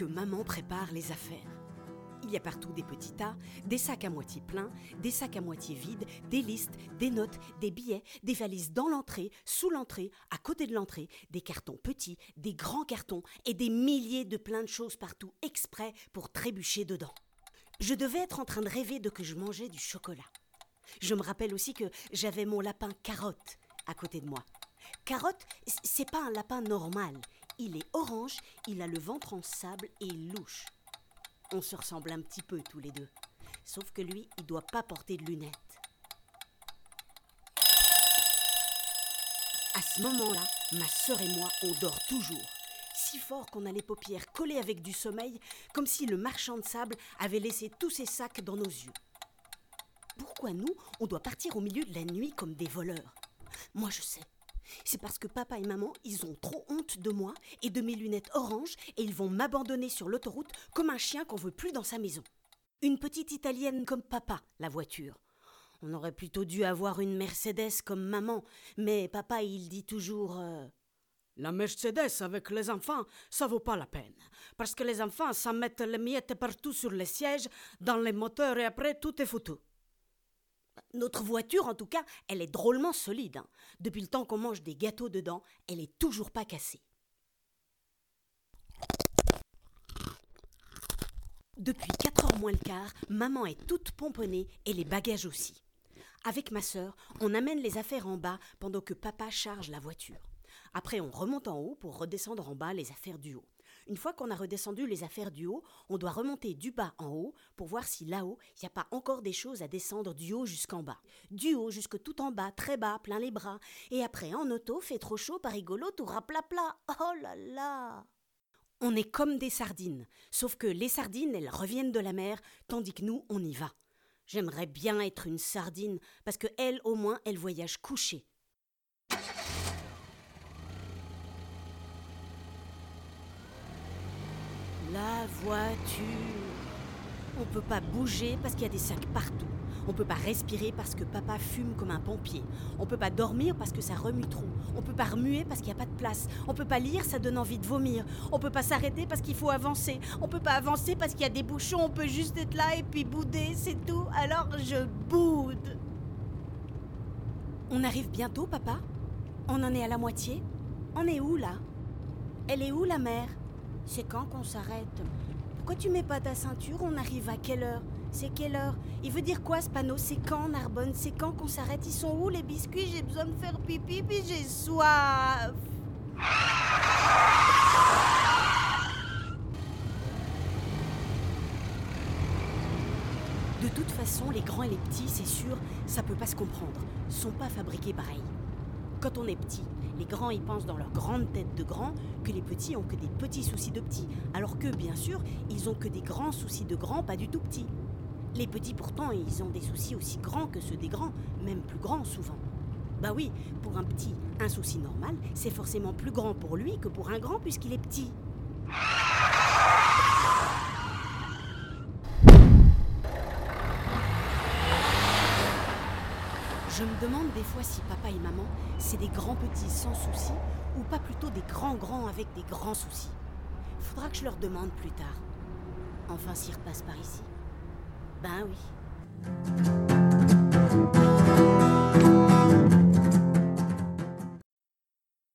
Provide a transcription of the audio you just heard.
que maman prépare les affaires. Il y a partout des petits tas, des sacs à moitié pleins, des sacs à moitié vides, des listes, des notes, des billets, des valises dans l'entrée, sous l'entrée, à côté de l'entrée, des cartons petits, des grands cartons et des milliers de plein de choses partout exprès pour trébucher dedans. Je devais être en train de rêver de que je mangeais du chocolat. Je me rappelle aussi que j'avais mon lapin Carotte à côté de moi. Carotte, c'est pas un lapin normal. Il est orange, il a le ventre en sable et louche. On se ressemble un petit peu tous les deux. Sauf que lui, il doit pas porter de lunettes. À ce moment-là, ma sœur et moi, on dort toujours. Si fort qu'on a les paupières collées avec du sommeil, comme si le marchand de sable avait laissé tous ses sacs dans nos yeux. Pourquoi nous, on doit partir au milieu de la nuit comme des voleurs ? Moi, je sais. C'est parce que papa et maman, ils ont trop honte de moi et de mes lunettes oranges et ils vont m'abandonner sur l'autoroute comme un chien qu'on veut plus dans sa maison. Une petite italienne comme papa, la voiture. On aurait plutôt dû avoir une Mercedes comme maman, mais papa, il dit toujours La Mercedes avec les enfants, ça vaut pas la peine. Parce que les enfants, ça mettent les miettes partout sur les sièges, dans les moteurs et après, tout est foutu. Notre voiture, en tout cas, elle est drôlement solide. Depuis le temps qu'on mange des gâteaux dedans, elle est toujours pas cassée. Depuis 4h moins le quart, maman est toute pomponnée et les bagages aussi. Avec ma sœur, on amène les affaires en bas pendant que papa charge la voiture. Après, on remonte en haut pour redescendre en bas les affaires du haut. Une fois qu'on a redescendu les affaires du haut, on doit remonter du bas en haut pour voir si là-haut, il n'y a pas encore des choses à descendre du haut jusqu'en bas. Du haut jusque tout en bas, très bas, plein les bras. Et après, en auto, fait trop chaud, pas rigolo, tout raplapla. Oh là là! On est comme des sardines, sauf que les sardines, elles reviennent de la mer, tandis que nous, on y va. J'aimerais bien être une sardine, parce que elle, au moins, elle voyage couchée. La voiture. On peut pas bouger parce qu'il y a des sacs partout. On peut pas respirer parce que papa fume comme un pompier. On peut pas dormir parce que ça remue trop. On peut pas remuer parce qu'il y a pas de place. On peut pas lire, ça donne envie de vomir. On peut pas s'arrêter parce qu'il faut avancer. On peut pas avancer parce qu'il y a des bouchons. On peut juste être là et puis bouder, c'est tout. Alors je boude. On arrive bientôt, papa ? On en est à la moitié ? On est où là ? Elle est où la mer ? C'est quand qu'on s'arrête ? Pourquoi tu mets pas ta ceinture ? On arrive à quelle heure ? C'est quelle heure ? Il veut dire quoi ce panneau ? C'est quand, Narbonne ? C'est quand qu'on s'arrête ? Ils sont où les biscuits ? J'ai besoin de faire pipi puis j'ai soif. De toute façon, les grands et les petits, c'est sûr, ça peut pas se comprendre. Sont pas fabriqués pareil. Quand on est petit, les grands y pensent dans leur grande tête de grands que les petits ont que des petits soucis de petits, alors que, bien sûr, ils ont que des grands soucis de grands, pas du tout petits. Les petits, pourtant, ils ont des soucis aussi grands que ceux des grands, même plus grands souvent. Bah oui, pour un petit, un souci normal, c'est forcément plus grand pour lui que pour un grand puisqu'il est petit. Je me demande des fois si papa et maman, c'est des grands petits sans soucis ou pas plutôt des grands grands avec des grands soucis. Faudra que je leur demande plus tard. Enfin, s'ils repassent par ici. Ben oui.